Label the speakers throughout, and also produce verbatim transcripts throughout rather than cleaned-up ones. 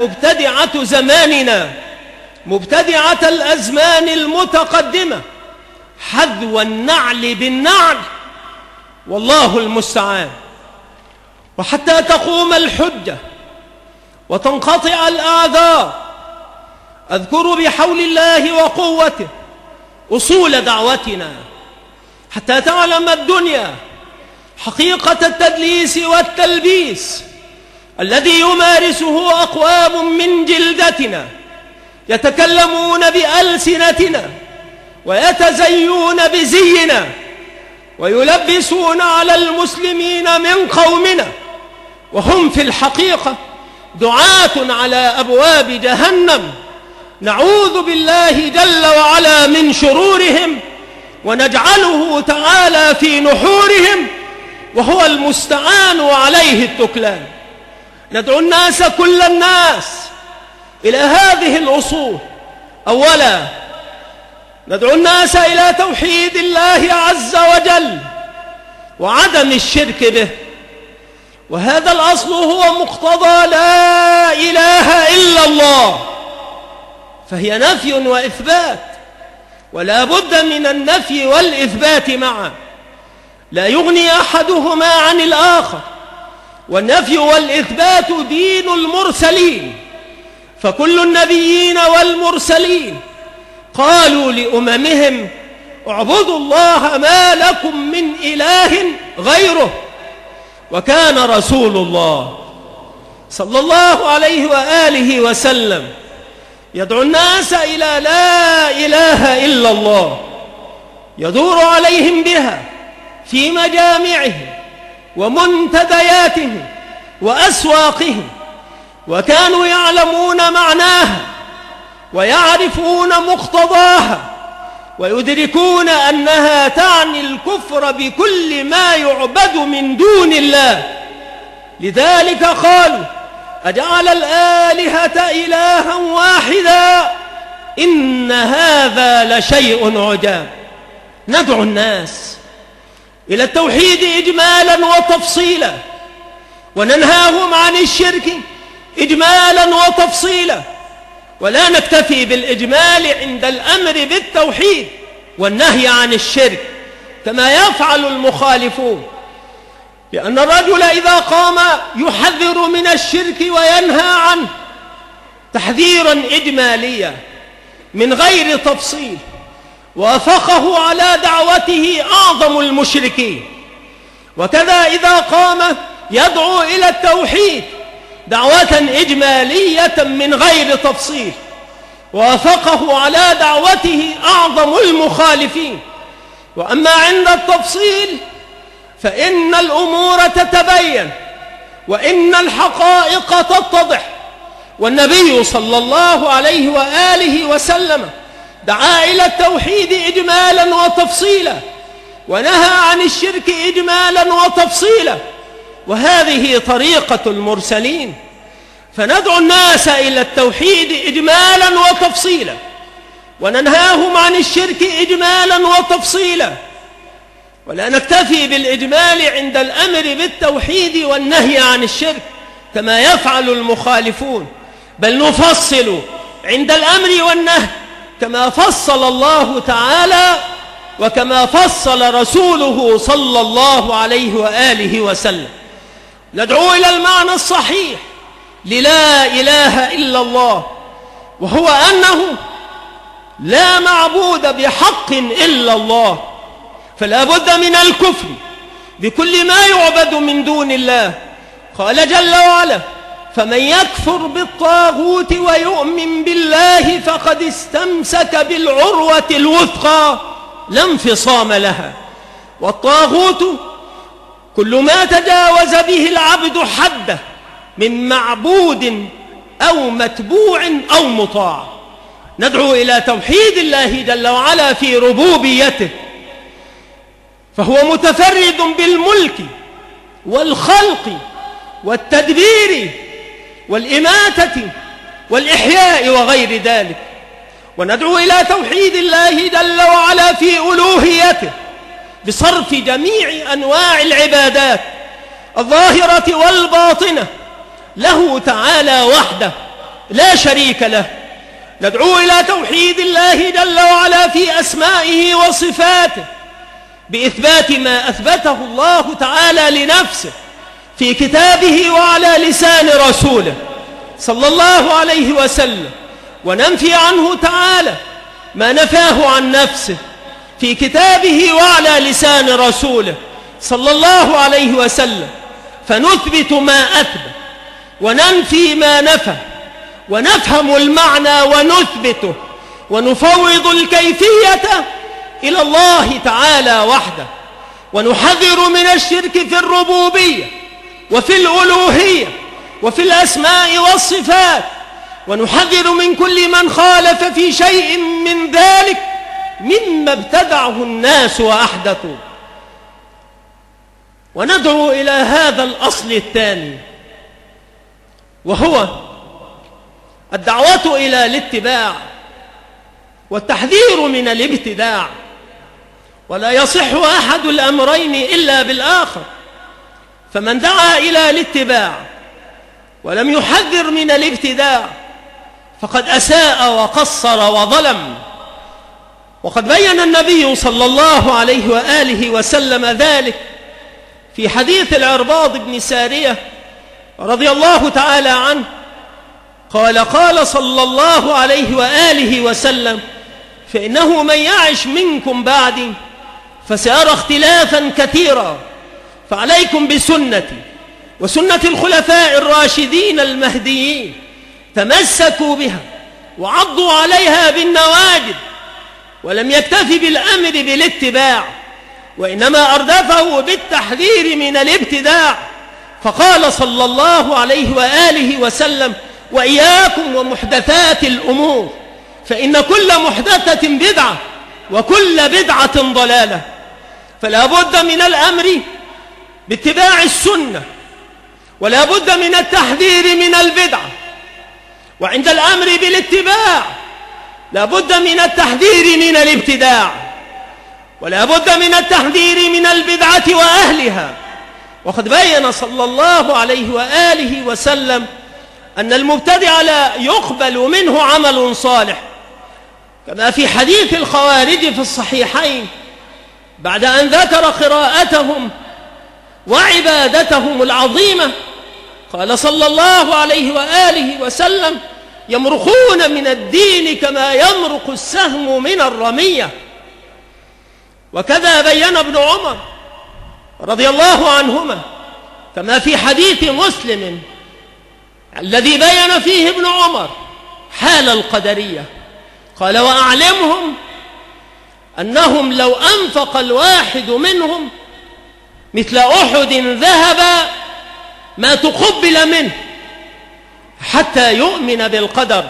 Speaker 1: مبتدعة زماننا، مبتدعة الأزمان المتقدمة، حذو النعل بالنعل، والله المستعان. وحتى تقوم الحجة وتنقطع الأعذار، أذكر بحول الله وقوته أصول دعوتنا، حتى تعلم الدنيا حقيقة التدليس والتلبيس الذي يمارسه أقوام من جلدتنا، يتكلمون بألسنتنا ويتزيون بزينا ويلبسون على المسلمين من قومنا، وهم في الحقيقة دعاة على أبواب جهنم. نعوذ بالله جل وعلا من شرورهم، ونجعله تعالى في نحورهم، وهو المستعان وعليه التكلان. ندعو الناس كل الناس إلى هذه الأصول. أولا، ندعو الناس إلى توحيد الله عز وجل وعدم الشرك به، وهذا الأصل هو مقتضى لا إله إلا الله، فهي نفي وإثبات، ولا بد من النفي والإثبات معا، لا يغني أحدهما عن الآخر. والنفي والإثبات دين المرسلين، فكل النبيين والمرسلين قالوا لأممهم اعبدوا الله ما لكم من إله غيره. وكان رسول الله صلى الله عليه وآله وسلم يدعو الناس إلى لا إله إلا الله، يدور عليهم بها في مجامعهم ومنتدياتهم وأسواقهم، وكانوا يعلمون معناها ويعرفون مقتضاها، ويدركون أنها تعني الكفر بكل ما يعبد من دون الله. لذلك قالوا أجعل الآلهة إلها واحدا إن هذا لشيء عجاب. ندعو الناس إلى التوحيد إجمالا وتفصيلا، وننهاهم عن الشرك إجمالا وتفصيلا، ولا نكتفي بالإجمال عند الأمر بالتوحيد والنهي عن الشرك كما يفعل المخالفون، لأن الرجل إذا قام يحذر من الشرك وينهى عنه تحذيرا إجماليا من غير تفصيل، وافقه على دعوته أعظم المشركين. وكذا إذا قام يدعو إلى التوحيد دعوة إجمالية من غير تفصيل، وافقه على دعوته أعظم المخالفين. وأما عند التفصيل فإن الأمور تتبين وإن الحقائق تتضح. والنبي صلى الله عليه وآله وسلم دعا إلى التوحيد إجمالا وتفصيلا، ونهى عن الشرك إجمالا وتفصيلا، وهذه طريقة المرسلين. فندعو الناس إلى التوحيد إجمالا وتفصيلا، وننهاهم عن الشرك إجمالا وتفصيلا، ولا نكتفي بالإجمال عند الأمر بالتوحيد والنهي عن الشرك كما يفعل المخالفون، بل نفصل عند الأمر والنهي كما فصل الله تعالى وكما فصل رسوله صلى الله عليه وآله وسلم. ندعو إلى المعنى الصحيح للا إله إلا الله، وهو أنه لا معبود بحق إلا الله، فلا بد من الكفر بكل ما يعبد من دون الله. قال جل وعلا فمن يكفر بالطاغوت ويؤمن بالله فقد استمسك بالعروة الوثقى لا انفصام لها. والطاغوت كل ما تجاوز به العبد حده من معبود أو متبوع أو مطاع. ندعو إلى توحيد الله جل وعلا في ربوبيته، فهو متفرد بالملك والخلق والتدبير والإماتة والإحياء وغير ذلك. وندعو إلى توحيد الله جل وعلا في ألوهيته بصرف جميع أنواع العبادات الظاهرة والباطنة له تعالى وحده، لا شريك له. ندعو إلى توحيد الله جل وعلا في أسمائه وصفاته بإثبات ما أثبته الله تعالى لنفسه في كتابه وعلى لسان رسوله صلى الله عليه وسلم، وننفي عنه تعالى ما نفاه عن نفسه في كتابه وعلى لسان رسوله صلى الله عليه وسلم، فنثبت ما أثبت وننفي ما نفى، ونفهم المعنى ونثبته، ونفوض الكيفية إلى الله تعالى وحده، ونحذر من الشرك في الربوبية وفي الألوهية وفي الأسماء والصفات، ونحذر من كل من خالف في شيء من ذلك مما ابتدعه الناس وأحدثوا. وندعو إلى هذا الأصل الثاني، وهو الدعوة إلى الاتباع والتحذير من الابتداع. ولا يصح أحد الأمرين إلا بالآخر، فمن دعا إلى الاتباع ولم يحذر من الابتداع فقد أساء وقصر وظلم. وقد بين النبي صلى الله عليه وآله وسلم ذلك في حديث العرباض بن سارية رضي الله تعالى عنه، قال قال صلى الله عليه وآله وسلم: فإنه من يعش منكم بعدي فسيرى اختلافا كثيرا، فعليكم بسنتي وسنة الخلفاء الراشدين المهديين، تمسكوا بها وعضوا عليها بالنواجذ. ولم يكتفي بالأمر بالاتباع، وإنما أردفه بالتحذير من الابتداع، فقال صلى الله عليه وآله وسلم: وإياكم ومحدثات الأمور، فإن كل محدثة بدعة وكل بدعة ضلالة. فلا بد من الأمر باتباع السنة، ولا بد من التحذير من البدعة. وعند الأمر بالاتباع لا بد من التحذير من الابتداع، ولا بد من التحذير من البدعة وأهلها. وقد بين صلى الله عليه وآله وسلم أن المبتدع لا يقبل منه عمل صالح، كما في حديث الخوارج في الصحيحين بعد أن ذكر قراءتهم وعبادتهم العظيمة، قال صلى الله عليه وآله وسلم: يمرقون من الدين كما يمرق السهم من الرمية. وكذا بين ابن عمر رضي الله عنهما كما في حديث مسلم الذي بين فيه ابن عمر حال القدرية، قال: وأعلمهم أنهم لو أنفق الواحد منهم مثل أحد ذهبا ما تقبل منه حتى يؤمن بالقدر،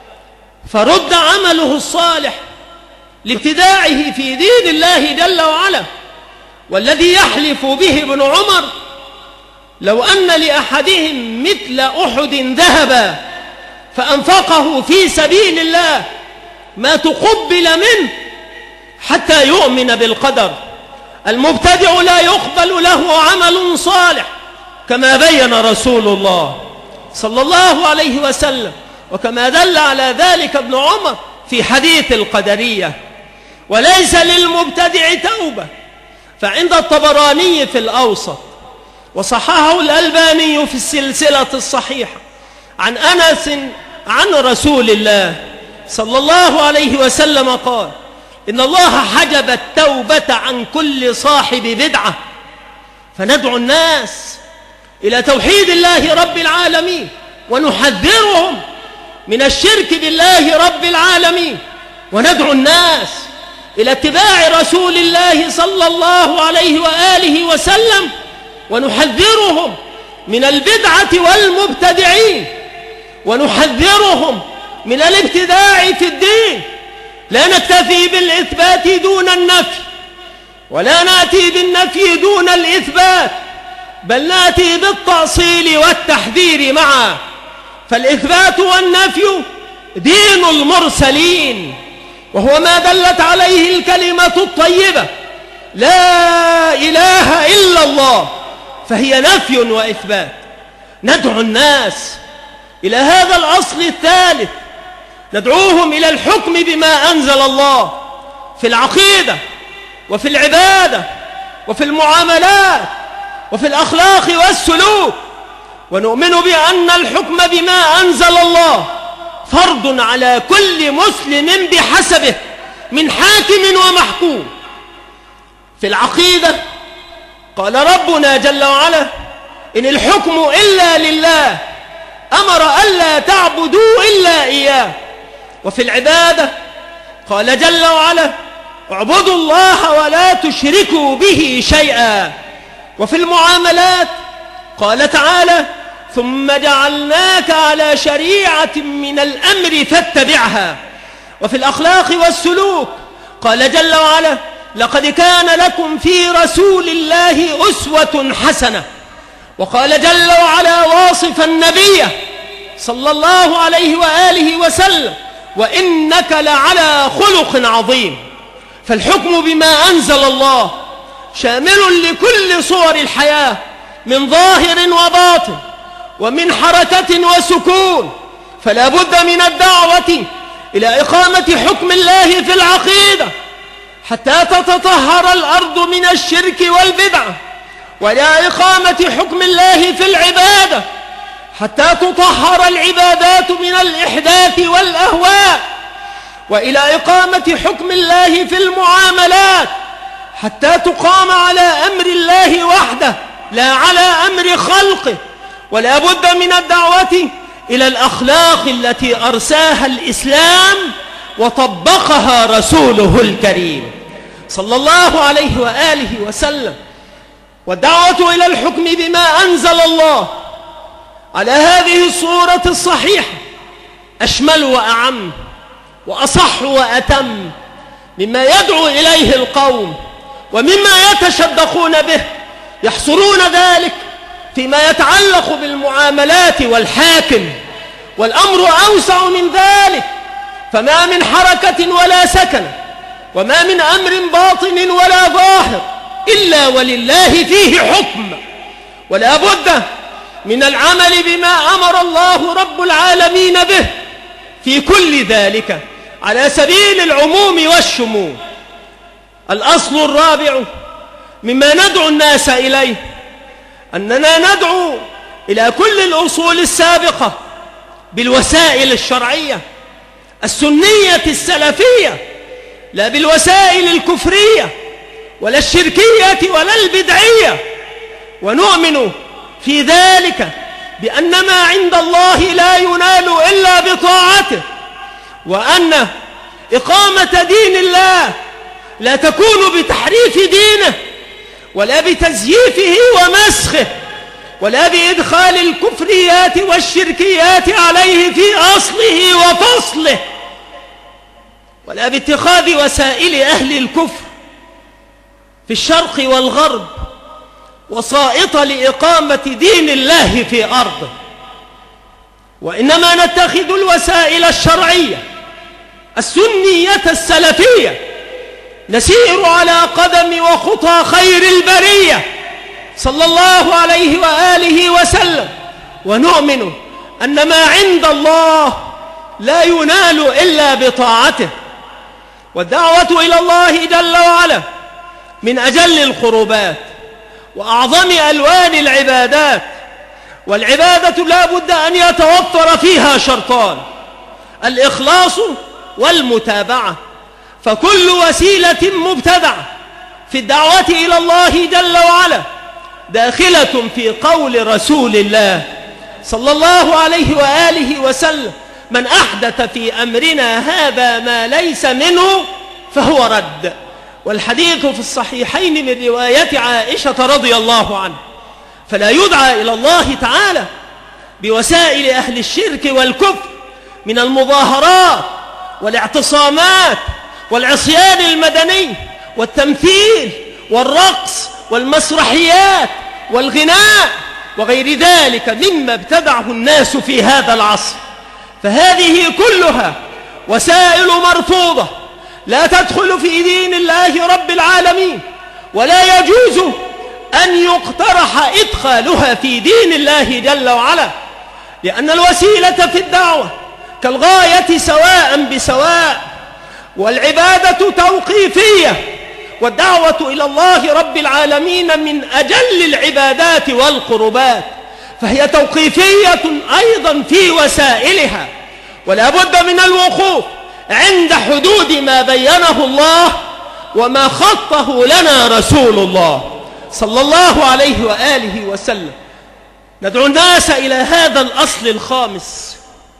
Speaker 1: فرد عمله الصالح لابتداعه في دين الله جل وعلا. والذي يحلف به ابن عمر: لو أن لأحدهم مثل أحد ذهبا فأنفقه في سبيل الله ما تقبل منه حتى يؤمن بالقدر. المبتدع لا يقبل له عمل صالح، كما بين رسول الله صلى الله عليه وسلم، وكما دل على ذلك ابن عمر في حديث القدرية. وليس للمبتدع توبة، فعند الطبراني في الأوسط وصححه الألباني في السلسلة الصحيحة عن أنس عن رسول الله صلى الله عليه وسلم قال: إن الله حجب التوبة عن كل صاحب بدعة. فندعو الناس إلى توحيد الله رب العالمين، ونحذرهم من الشرك بالله رب العالمين، وندعو الناس إلى اتباع رسول الله صلى الله عليه وآله وسلم، ونحذرهم من البدعة والمبتدعين، ونحذرهم من الابتداع في الدين. لا نكتفي بالإثبات دون النفي، ولا نأتي بالنفي دون الإثبات، بل نأتي بالتأصيل والتحذير معا. فالإثبات والنفي دين المرسلين، وهو ما دلت عليه الكلمة الطيبة لا إله إلا الله، فهي نفي وإثبات. ندعو الناس إلى هذا الأصل الثالث، ندعوهم إلى الحكم بما أنزل الله في العقيدة وفي العبادة وفي المعاملات وفي الأخلاق والسلوك. ونؤمن بأن الحكم بما أنزل الله فرض على كل مسلم بحسبه من حاكم ومحكوم. في العقيدة قال ربنا جل وعلا: إن الحكم إلا لله، أمر ألا تعبدوا إلا إياه. وفي العبادة قال جل وعلا: اعبدوا الله ولا تشركوا به شيئا. وفي المعاملات قال تعالى: ثم جعلناك على شريعة من الأمر فاتبعها. وفي الأخلاق والسلوك قال جل وعلا: لقد كان لكم في رسول الله أسوة حسنة. وقال جل وعلا واصفا النبي صلى الله عليه وآله وسلم: وإنك لعلى خلق عظيم. فالحكم بما أنزل الله شامل لكل صور الحياة من ظاهر وباطن ومن حركة وسكون. فلا بد من الدعوة إلى إقامة حكم الله في العقيدة حتى تتطهر الأرض من الشرك والبدعة، وإلى إقامة حكم الله في العبادة حتى تطهر العبادات من الإحداث والأهواء، وإلى إقامة حكم الله في المعاملات حتى تقام على أمر الله وحده لا على أمر خلقه. ولا بد من الدعوة إلى الأخلاق التي أرساها الإسلام وطبقها رسوله الكريم صلى الله عليه وآله وسلم. والدعوة إلى الحكم بما أنزل الله على هذه الصورة الصحيحة أشمل وأعم وأصح وأتم مما يدعو إليه القوم ومما يتشدقون به. يحصرون ذلك فيما يتعلق بالمعاملات والحاكم، والأمر أوسع من ذلك، فما من حركة ولا سكن وما من أمر باطن ولا ظاهر إلا ولله فيه حكم. ولا بد من العمل بما أمر الله رب العالمين به في كل ذلك على سبيل العموم والشمول. الأصل الرابع مما ندعو الناس إليه أننا ندعو إلى كل الأصول السابقة بالوسائل الشرعية السنية السلفية، لا بالوسائل الكفرية ولا الشركية ولا البدعية. ونؤمن في ذلك بأن ما عند الله لا ينال إلا بطاعته، وأن إقامة دين الله لا تكون بتحريف دينه ولا بتزييفه ومسخه ولا بإدخال الكفريات والشركيات عليه في أصله وفصله، ولا باتخاذ وسائل أهل الكفر في الشرق والغرب وسائط لإقامة دين الله في أرضه. وإنما نتخذ الوسائل الشرعية السنية السلفية نسير على قدم وخطى خير البرية صلى الله عليه وآله وسلم، ونؤمن أن ما عند الله لا ينال إلا بطاعته. والدعوة إلى الله جل وعلا من أجل القربات وأعظم ألوان العبادات، والعبادة لا بد أن يتوفر فيها شرطان: الإخلاص والمتابعة. فكل وسيلة مبتدعة في الدعوة إلى الله جل وعلا داخلة في قول رسول الله صلى الله عليه وآله وسلم: من أحدث في أمرنا هذا ما ليس منه فهو رد. والحديث في الصحيحين من رواية عائشة رضي الله عنها. فلا يدعى إلى الله تعالى بوسائل أهل الشرك والكفر من المظاهرات والاعتصامات والعصيان المدني والتمثيل والرقص والمسرحيات والغناء وغير ذلك مما ابتدعه الناس في هذا العصر. فهذه كلها وسائل مرفوضة لا تدخل في دين الله رب العالمين، ولا يجوز أن يقترح إدخالها في دين الله جل وعلا لأن الوسيلة في الدعوة كالغاية سواء بسواء، والعبادة توقيفية، والدعوة إلى الله رب العالمين من أجل العبادات والقربات، فهي توقيفية أيضا في وسائلها، ولا بد من الوقوف عند حدود ما بينه الله وما خطه لنا رسول الله صلى الله عليه وآله وسلم. ندعو الناس إلى هذا الأصل الخامس،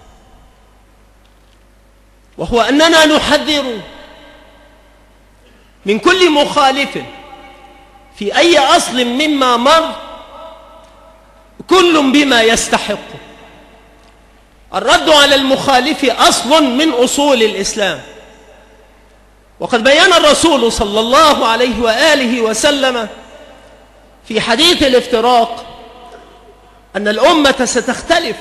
Speaker 1: وهو أننا نحذر من كل مخالف في أي أصل مما مر، كل بما يستحق. الرد على المخالف أصل من أصول الإسلام، وقد بيّن الرسول صلى الله عليه وآله وسلم في حديث الافتراق أن الأمة ستختلف،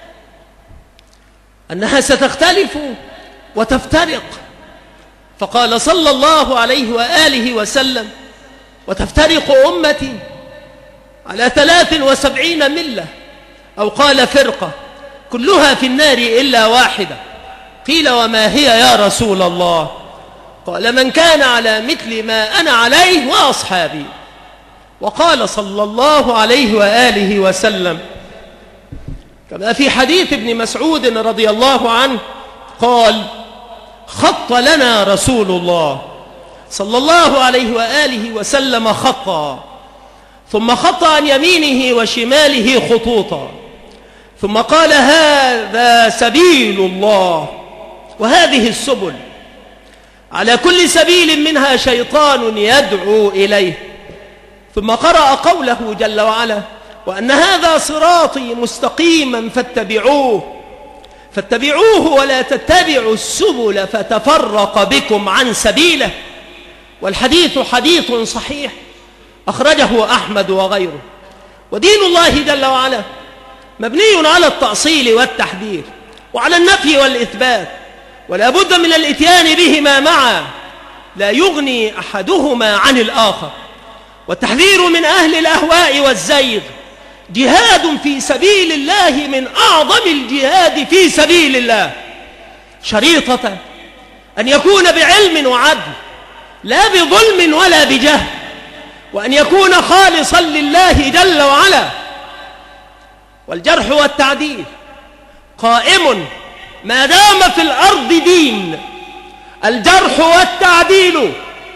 Speaker 1: أنها ستختلف وتفترق، فقال صلى الله عليه وآله وسلم: وتفترق أمتي على ثلاث وسبعين ملة، أو قال فرقة كلها في النار إلا واحدة. قيل: وما هي يا رسول الله؟ قال: من كان على مثل ما أنا عليه وأصحابي. وقال صلى الله عليه وآله وسلم كما في حديث ابن مسعود رضي الله عنه قال: خط لنا رسول الله صلى الله عليه وآله وسلم خطا، ثم خط عن يمينه وشماله خطوطا، ثم قال: هذا سبيل الله، وهذه السبل على كل سبيل منها شيطان يدعو إليه. ثم قرأ قوله جل وعلا: وأن هذا صراطي مستقيما فاتبعوه فاتبعوه ولا تتبعوا السبل فتفرق بكم عن سبيله. والحديث حديث صحيح أخرجه أحمد وغيره. ودين الله جل وعلا مبني على التأصيل والتحذير وعلى النفي والإثبات، ولا بد من الإتيان بهما معا، لا يغني أحدهما عن الآخر. والتحذير من أهل الأهواء والزيغ جهاد في سبيل الله من أعظم الجهاد في سبيل الله، شريطة أن يكون بعلم وعدل لا بظلم ولا بجهل، وأن يكون خالصا لله جل وعلا. والجرح والتعديل قائم ما دام في الأرض دين، الجرح والتعديل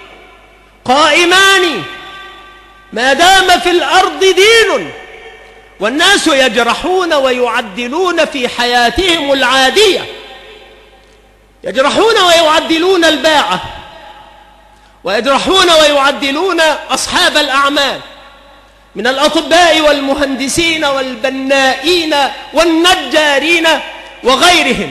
Speaker 1: قائمان ما دام في الأرض دين، والناس يجرحون ويعدلون في حياتهم العادية، يجرحون ويعدلون الباعة، ويجرحون ويعدلون أصحاب الأعمال من الأطباء والمهندسين والبنائين والنجارين وغيرهم.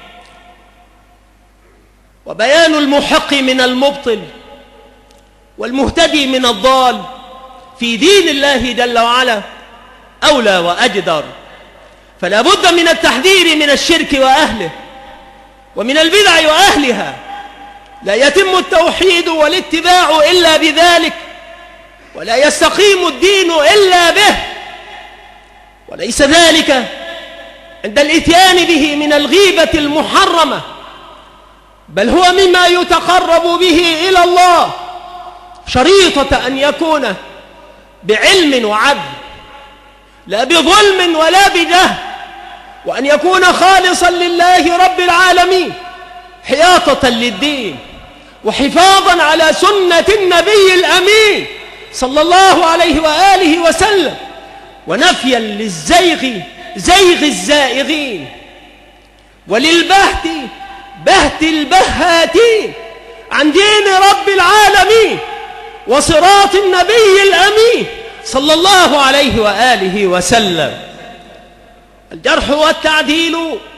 Speaker 1: وبيان المحق من المبطل والمهتدي من الضال في دين الله جل وعلا أولى وأجدر. فلا بد من التحذير من الشرك وأهله ومن البدع وأهلها، لا يتم التوحيد والاتباع إلا بذلك، ولا يستقيم الدين إلا به، وليس ذلك عند الإتيان به من الغيبة المحرمة، بل هو مما يتقرب به إلى الله، شريطة أن يكون بعلم وعدل لا بظلم ولا بجهل، وأن يكون خالصا لله رب العالمين حياطة للدين وحفاظا على سنة النبي الأمين صلى الله عليه وآله وسلم، ونفيا للزيغ زيغ الزائغين، وللبهت بهت البهاتين عن دين رب العالمين وصراط النبي الأمين صلى الله عليه وآله وسلم. الجرح والتعديل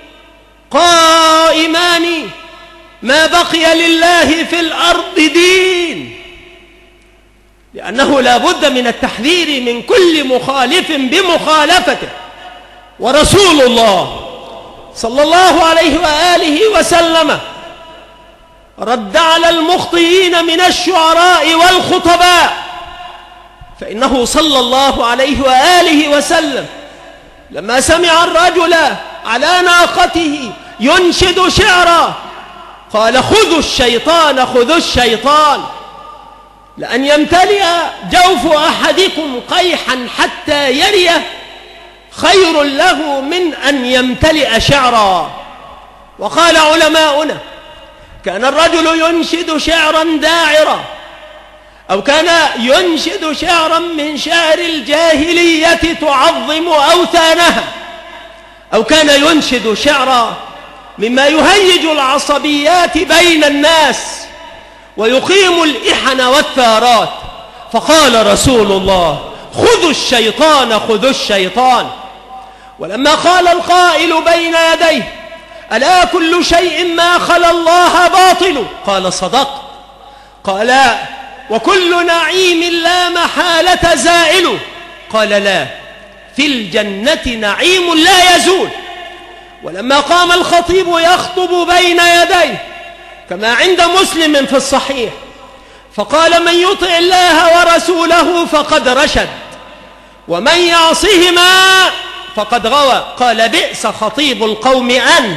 Speaker 1: قائمان ما بقي لله في الأرض دين، لأنه لا بد من التحذير من كل مخالف بمخالفته. ورسول الله صلى الله عليه وآله وسلم رد على المخطئين من الشعراء والخطباء، فإنه صلى الله عليه وآله وسلم لما سمع الرجل على ناقته ينشد شعرا قال خذوا الشيطان خذوا الشيطان، لأن يمتلئ جوف أحدكم قيحا حتى يريه خير له من أن يمتلئ شعرا. وقال علماؤنا كان الرجل ينشد شعرا داعرا، أو كان ينشد شعرا من شعر الجاهلية تعظم أوثانها، أو كان ينشد شعرا مما يهيج العصبيات بين الناس ويقيم الإحن والثارات. فقال رسول الله خذوا الشيطان خذوا الشيطان. ولما قال القائل بين يديه ألا كل شيء ما خلا الله باطل، قال صدقت. قال وكل نعيم لا محالة زائل، قال لا، في الجنة نعيم لا يزول. ولما قام الخطيب يخطب بين يديه كما عند مسلم في الصحيح فقال من يطع الله ورسوله فقد رشد ومن يعصهما فقد غوى. قال بئس خطيب القوم أنت.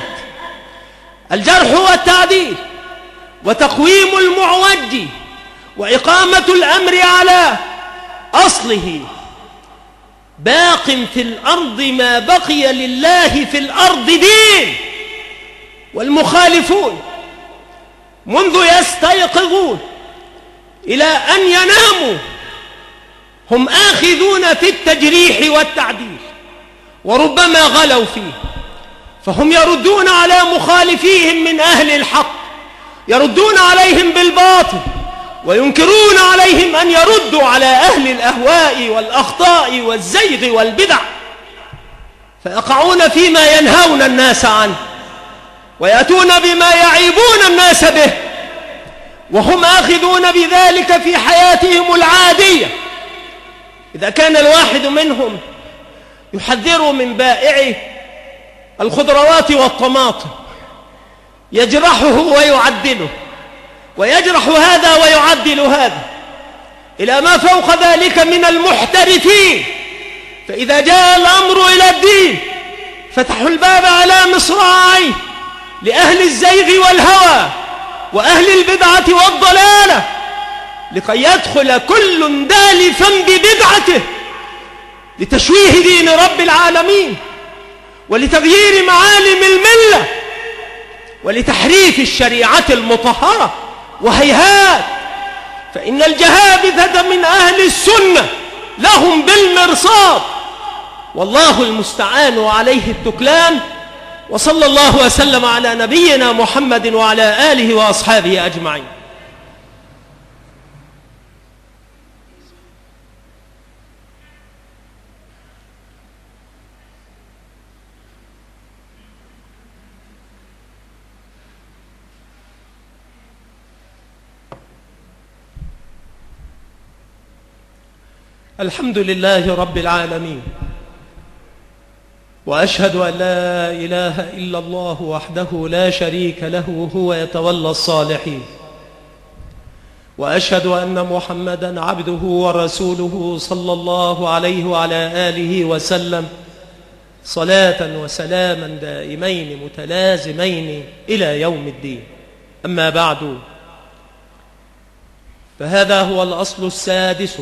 Speaker 1: الجرح والتعديل وتقويم المعوج وإقامة الأمر على أصله باق في الأرض ما بقي لله في الأرض دين. والمخالفون منذ يستيقظون إلى أن يناموا هم آخذون في التجريح والتعديل، وربما غلوا فيه، فهم يردون على مخالفيهم من أهل الحق، يردون عليهم بالباطل وينكرون عليهم أن يردوا على أهل الأهواء والأخطاء والزيغ والبدع، فيقعون فيما ينهون الناس عنه ويأتون بما يعيبون الناس به، وهم آخذون بذلك في حياتهم العادية. إذا كان الواحد منهم يحذر من بائع الخضروات والطماطم يجرحه ويعدله، ويجرح هذا ويعدل هذا، إلى ما فوق ذلك من المحترفين، فإذا جاء الأمر إلى الدين فتحوا الباب على مصراعيه لأهل الزيغ والهوى وأهل البدعة والضلالة، لكي يدخل كل دالفا ببدعته لتشويه دين رب العالمين ولتغيير معالم الملة ولتحريف الشريعة المطهرة. وهيهات، فإن الجهابذة من أهل السنة لهم بالمرصاد، والله المستعان وعليه التكلان. وصلى الله وسلم على نبينا محمد وعلى آله وأصحابه أجمعين. الحمد لله رب العالمين، وأشهد أن لا إله إلا الله وحده لا شريك له هو يتولى الصالحين، وأشهد أن محمدًا عبده ورسوله صلى الله عليه وعلى آله وسلم صلاة وسلاما دائمين متلازمين إلى يوم الدين. أما بعد، فهذا هو الأصل السادس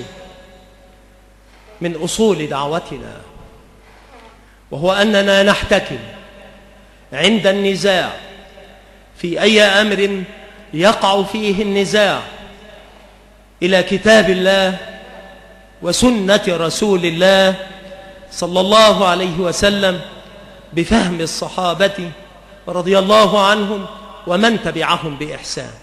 Speaker 1: من أصول دعوتنا، وهو أننا نحتكم عند النزاع في أي أمر يقع فيه النزاع إلى كتاب الله وسنة رسول الله صلى الله عليه وسلم بفهم الصحابة رضي الله عنهم ومن تبعهم بإحسان،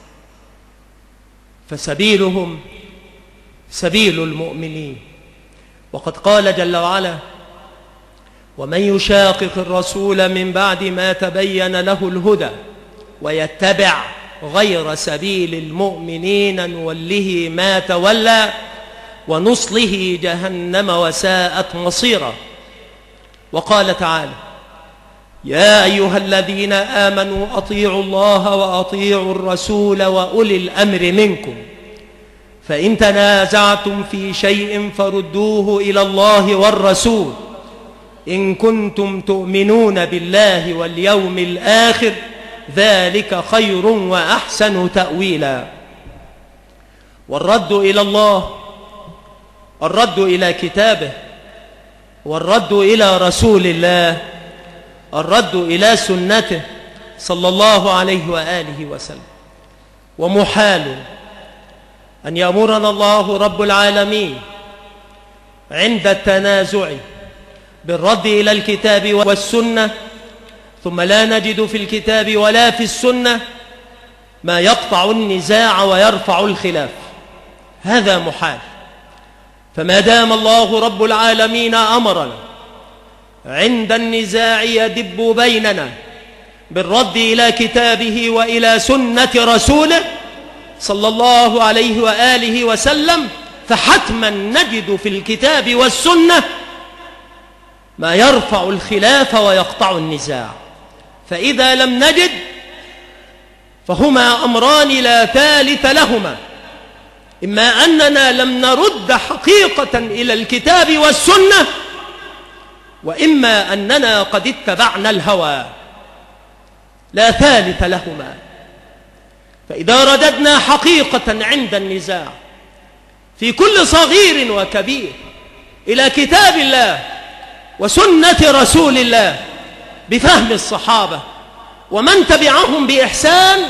Speaker 1: فسبيلهم سبيل المؤمنين. وقد قال جل وعلا: ومن يشاقق الرسول من بعد ما تبين له الهدى ويتبع غير سبيل المؤمنين نوله ما تولى ونصله جهنم وساءت مصيرا. وقال تعالى: يا أيها الذين آمنوا أطيعوا الله وأطيعوا الرسول وأولي الأمر منكم فإن تنازعتم في شيء فردوه إلى الله والرسول إن كنتم تؤمنون بالله واليوم الآخر ذلك خير وأحسن تأويلا. والرد إلى الله، الرد إلى كتابه، والرد إلى رسول الله، الرد إلى سنته صلى الله عليه وآله وسلم. ومحال أن يأمرنا الله رب العالمين عند التنازع بالرد إلى الكتاب والسنة ثم لا نجد في الكتاب ولا في السنة ما يقطع النزاع ويرفع الخلاف، هذا محال. فما دام الله رب العالمين أمرنا عند النزاع يدب بيننا بالرد إلى كتابه وإلى سنة رسوله صلى الله عليه وآله وسلم، فحتما نجد في الكتاب والسنة ما يرفع الخلاف ويقطع النزاع. فإذا لم نجد فهما أمران لا ثالث لهما: إما أننا لم نرد حقيقة إلى الكتاب والسنة، وإما أننا قد اتبعنا الهوى، لا ثالث لهما. فإذا رددنا حقيقة عند النزاع في كل صغير وكبير إلى كتاب الله وسنة رسول الله بفهم الصحابة ومن تبعهم بإحسان،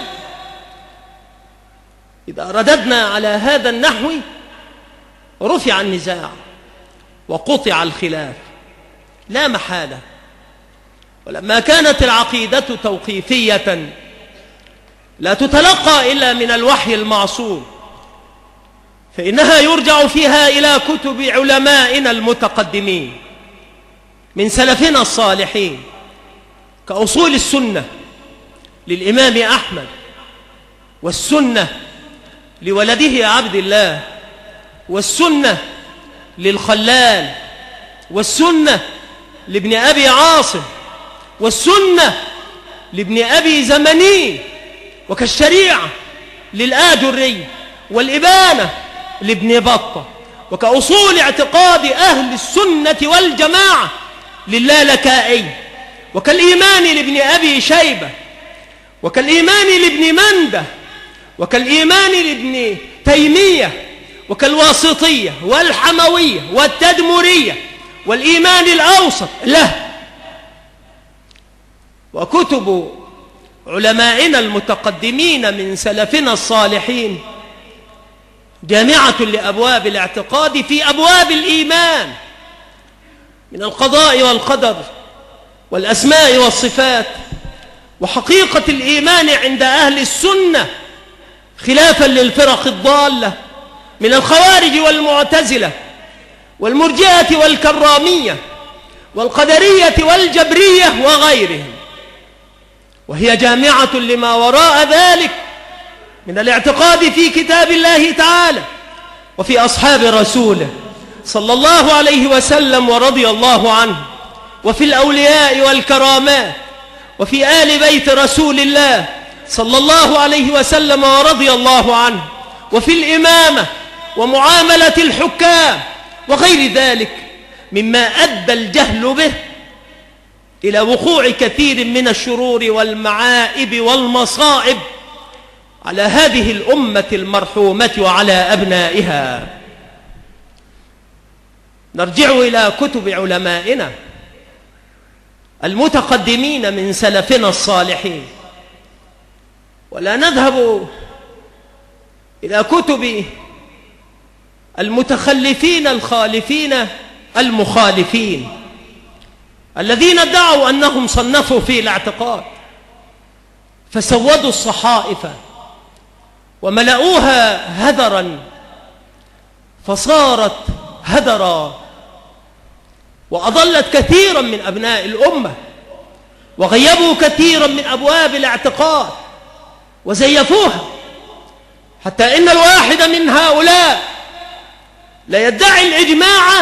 Speaker 1: إذا رددنا على هذا النحو رفع النزاع وقطع الخلاف لا محالة. ولما كانت العقيدة توقيفية لا تتلقى إلا من الوحي المعصوم، فإنها يرجع فيها إلى كتب علمائنا المتقدمين من سلفنا الصالحين، كأصول السنة للإمام أحمد، والسنة لولده عبد الله، والسنة للخلال، والسنة لابن أبي عاصم، والسنة لابن أبي زمني، وكالشريعة للآجري، والإبانة لابن بطة، وكأصول اعتقاد أهل السنة والجماعة للالكائي، وكالإيمان لابن أبي شيبة، وكالإيمان لابن منده، وكالإيمان لابن تيمية، وكالواسطية والحموية والتدمرية والإيمان الأوسط له. وكتب علمائنا المتقدمين من سلفنا الصالحين جامعة لأبواب الاعتقاد في أبواب الإيمان من القضاء والقدر والأسماء والصفات، وحقيقة الإيمان عند أهل السنة خلافا للفرق الضالة من الخوارج والمعتزلة والمرجئة والكرامية والقدرية والجبرية وغيرهم. وهي جامعة لما وراء ذلك من الاعتقاد في كتاب الله تعالى وفي أصحاب رسوله صلى الله عليه وسلم ورضي الله عنه، وفي الأولياء والكرامات، وفي آل بيت رسول الله صلى الله عليه وسلم ورضي الله عنه، وفي الإمامة ومعاملة الحكام وغير ذلك مما أدى الجهل به إلى وقوع كثير من الشرور والمعائب والمصائب على هذه الأمة المرحومة وعلى أبنائها. نرجع إلى كتب علمائنا المتقدمين من سلفنا الصالحين، ولا نذهب إلى كتب المتخلفين الخالفين المخالفين الذين ادعوا أنهم صنفوا في الاعتقاد فسودوا الصحائف وملأوها هدرا فصارت هدرا، وأضلت كثيرا من أبناء الأمة، وغيبوا كثيرا من أبواب الاعتقاد وزيفوها، حتى إن الواحد من هؤلاء لا يدعي الإجماع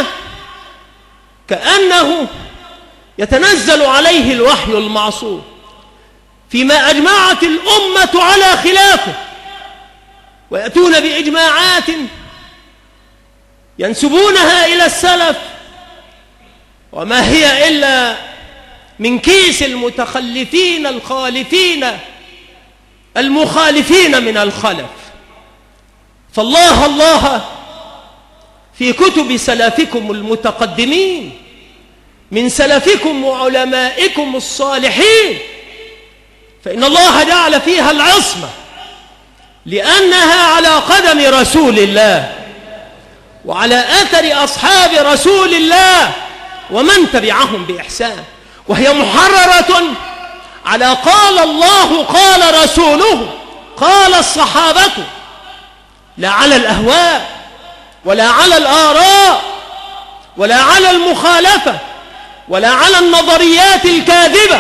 Speaker 1: كأنه يتنزل عليه الوحي المعصوم فيما أجمعت الأمة على خلافه، ويأتون بإجماعات ينسبونها إلى السلف وما هي إلا من كيس المتخلفين الخالفين المخالفين من الخلف. فالله الله في كتب سلفكم المتقدمين من سلفكم وعلمائكم الصالحين، فإن الله جعل فيها العصمة لأنها على قدم رسول الله وعلى أثر أصحاب رسول الله ومن تبعهم بإحسان، وهي محررة على قال الله قال رسوله قال الصحابة، لا على الأهواء ولا على الآراء ولا على المخالفة ولا على النظريات الكاذبة.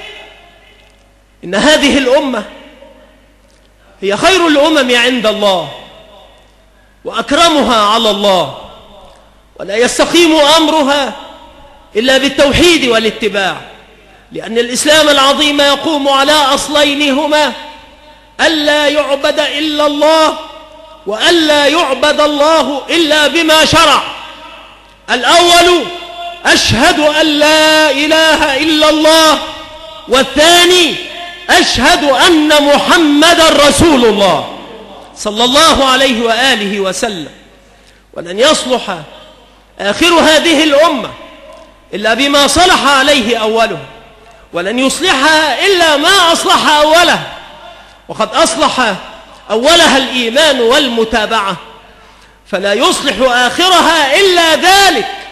Speaker 1: إن هذه الأمة هي خير الأمم عند الله وأكرمها على الله، ولا يستقيم أمرها إلا بالتوحيد والاتباع، لأن الإسلام العظيم يقوم على أصلين هما ألا يعبد إلا الله وألا يعبد الله إلا بما شرع. الأول أشهد أن لا إله إلا الله، والثاني أشهد أن محمدا رسول الله صلى الله عليه وآله وسلم. ولن يصلح آخر هذه الأمة إلا بما صلح عليه أوله، ولن يصلحها إلا ما أصلح أوله، وقد أصلح أولها الإيمان والمتابعة، فلا يصلح آخرها إلا ذلك.